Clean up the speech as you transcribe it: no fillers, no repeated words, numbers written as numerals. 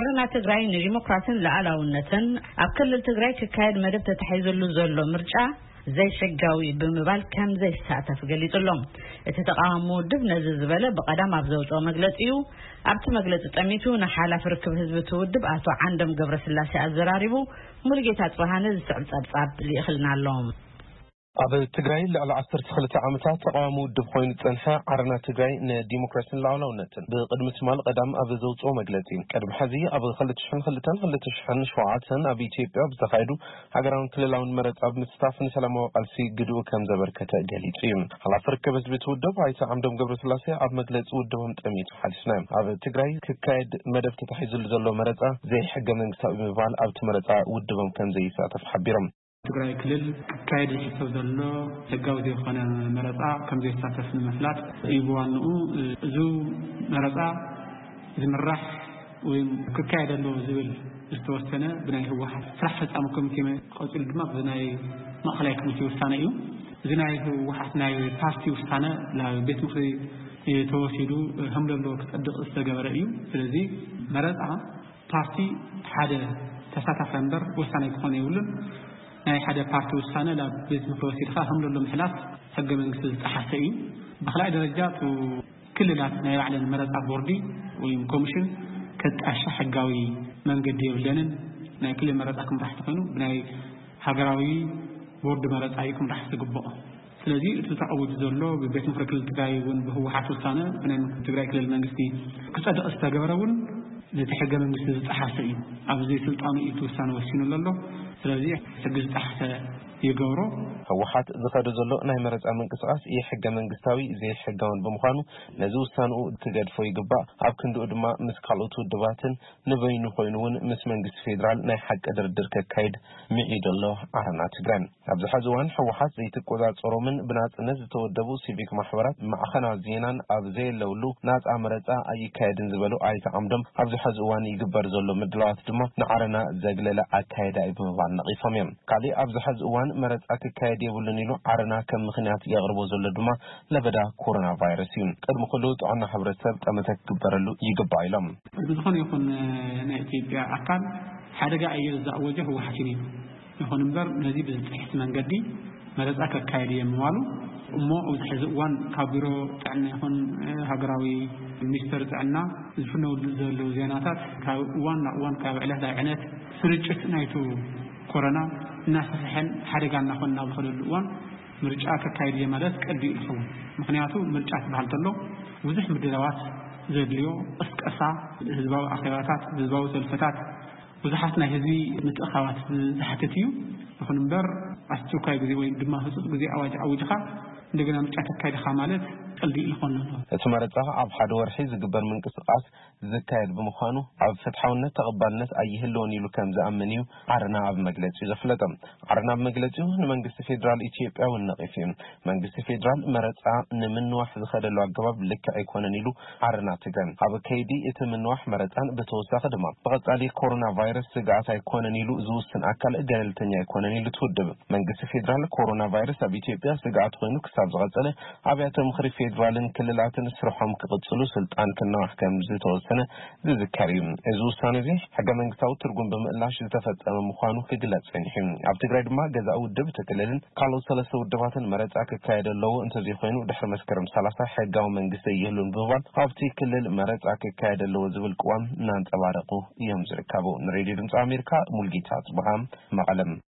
عرنا تجري ديمقراطيا لعلاونتن أكل تجري ككاد مدب تتحيزلو زلو مرجع زي شجاوي بمبال كم زي ساعة في قليل لهم تتقاموا دبنا زبالة بقدام أبزوج أو مجلتيو أبت مجلت تأميتو نحالة في ركب حزب تودب أتو عندهم قبر سلاسي أزراريبو مرجيتات وهانز سعب اللي أخلنا لهم أبو تجري على 10 عامات تقاموا دبخوين تنحى عرنا تجري ديمقراطيا لعلاونتن بقدمة مال قدام أبو زوج أو مجلتين كرب حزي أبو خلت شحن شوعاتن أبي تيبيا بزخايدو هجران كل لون مرت أب مستافن سلام وقلسي جدو كم زبركة جليتيم على فرق بس بتودب عايز عندهم قبر سلاسي أب مجلس ودهم تأميت حدثنا أبو تجري ككايد مدف تتحيز الزلو مرت زي حاجة من سبب مفعل أب تمرت ودهم كم زي ساعة حبيرم تقرأي كلل كايد يحسب له تجاوز يخنا مرضى كم زي ساتف المثلات يبوانو زو مرضى زمرح وكايد له زول استوسنا بناي هو صح أمكم كم قلت الجماعة بناي ما خليكم توسنا بناي هو واحد ناي بارتي وسنا لا بيت مخري توسيدو هم له كتقدر استجابة فلذي مرضى بارتي حدا تساتف أمبر وسنا يكون يقولن ناي حدا بارتي وسانة لا بيت مفوسيد خاهم لهم حلاف حق من قصد أحسئي بخلاء درجات وكل الناس ناي على المرض بوردي ويمكمشن كتأشى حقاوي من قد يولنن ناي كل مرض أكم راح تكونوا بناي حقاوي بورد مرض أيكم راح تقبقه ስለዚህ ተጣውት ዘሎ በቤት ምክር ትጋይውን በህው ሓቱ ሳነ ብናን ትግራይ ክልል መንግስቲ ክጸደቅ ዝተገበረውን ለተሐገ መንግስቲ ዝጣሐሰ እዩ ኣብዚ ስልጣኑ ይተወሰነ ወሲኑ ዘሎ ስለዚህ ሕግ ዝጣሐሰ ይገብሮ ህወሓት ዝኸደ ዘሎ ናይ መረፃ መንቅስቃስ የሕገ መንግስታዊ ዘይ ሕጋውን በመዃኑ ነዚ ውሳኑ ክገድፎ ይግባእ ኣብ ክንዲኡ ድማ ምስ ካልኦት ውድባትን ንበይኑ ኮይኑውን ምስ መንግስቲ ፌደራል ናይ ሓቂ ድርድር ከካይድ ሚዒድ ኣሎ ኣረና ትግራይ ኣብዚ ሕዚ እዋን ህወሓት ዘይትቆፃፀሮምን ብናፅነት ዝተወደቡ ሲቪክ ማሕበራት ማዕኸናዊ ዜናን ኣብ ዘየለውሉ ናፃ መረፃ ኣይካየድን ዝበሉ ኣይተ ዓምዶም ኣብዚ ሕዚ እዋን ይግበር ዘሎ ምድላዋት ድማ ንዓረና ዘግለለ ኣካይዳ እዩ ብምባል ነቒፎም እዮም ካሊእ ኣብዚ ሕዚ እዋን መረፃ ክካየድ የብሉን ኢሉ ዓረና ከም ምክንያት የቕርቦ ዘሎ ድማ ለበዳ ኮሮና ቫይረስ እዩ ቅድሚ ኩሉ ጥዕና ሕብረተሰብ ጠመተ ክግበረሉ ይግባእ ኢሎም ዝኾነ ይኹን ናይ ኢትዮጵያ ኣካል ሓደጋ ኣየር ዘኣወጀ ህወሓት እዩ ይኹን እምበር ነዚ ብዝጥሕት መንገዲ መረፃ ክካየድ የምዋሉ እሞ ኣብዚ ሕዚ እዋን ካብ ቢሮ ጥዕና ይኹን ሃገራዊ ሚኒስተር ጥዕና ዝፍነው ዘለዉ ዜናታት ካብ እዋን ናብ እዋን ካብ ዕለት ናብ ዕለት ስርጭት ናይቱ ኮሮና እናሰፈሐን ሓደጋና ኾንና ብኸደሉ እዋን ምርጫ ከካይድ ማለት ቀዲ ይኸውን ምክንያቱ ምርጫ ትበሃል ተሎ ብዙሕ ምድላዋት ዘድልዮ ቅስቀሳ ህዝባዊ ኣኼባታት ህዝባዊ ሰልፍታት ብዙሓት ናይ ህዝቢ ምትእኻባት ዝሓትት እዩ ይኹን እምበር ኣስቸኳይ ግዜ ወይ ድማ ህፁፅ ግዜ ኣዋጅ ኣውጅኻ እንደገና ምርጫ ተካይድኻ ማለት ቀልዲ ይኾን ኣሎ እቲ መረፃ ኣብ ሓደ ወርሒ ዝግበር ምንቅስቃስ ዝካየድ ብምዃኑ ኣብ ፍትሓውነት ተቐባልነት ኣይህልዎን ኢሉ ከም ዝኣምን እዩ ዓረና ኣብ መግለፂ ዘፍለጠ ዓረና ኣብ መግለፂኡ ንመንግስቲ ፌደራል ኢትዮጵያ እውን ነቒፉ እዩ መንግስቲ ፌደራል መረፃ ንምንዋሕ ዝኸደሉ ኣገባብ ልክዕ ኣይኮነን ኢሉ ዓረና ትግራይ ኣብ ከይዲ እቲ ምንዋሕ መረፃን ብተወሳኺ ድማ ብቐፃሊ ኮሮና ቫይረስ ስጋኣት ኣይኮነን ኢሉ ዝውስን ኣካል ገለልተኛ ኣይኮነን ኢሉ ትውድብ መንግስቲ ፌደራል ኮሮና ቫይረስ ኣብ ኢትዮጵያ ስጋኣት ኮይኑ ክሳብ ዝቐፀለ ኣብያተ ምክሪ ፌደራልን ክልላትን ስርሖም ክቕፅሉ ስልጣን ክነዋሕ ከም ዝተወሰነ ዝዝከር እዩ እዚ ውሳነ እዚ ሕገ መንግስታዊ ትርጉም ብምእላሽ ዝተፈፀመ ምዃኑ ክግለጽ ጸኒሑ ኣብ ትግራይ ድማ ገዛኢ ውድብ ትክልልን ካልኦት ሰለስተ ውድባትን መረፃ ክካየድ ኣለዎ እንተዘይኮይኑ ድሕሪ መስከረም 30 ሕጋዊ መንግስቲ ይህሉን ብምባል ኣብቲ ክልል መረፃ ክካየድ ኣለዎ ዝብል ቅዋም እናንፀባረቁ እዮም ዝርከቡ ንሬድዮ ድምፂ ኣሜሪካ ሙልጌታ ጽብሃም መቐለም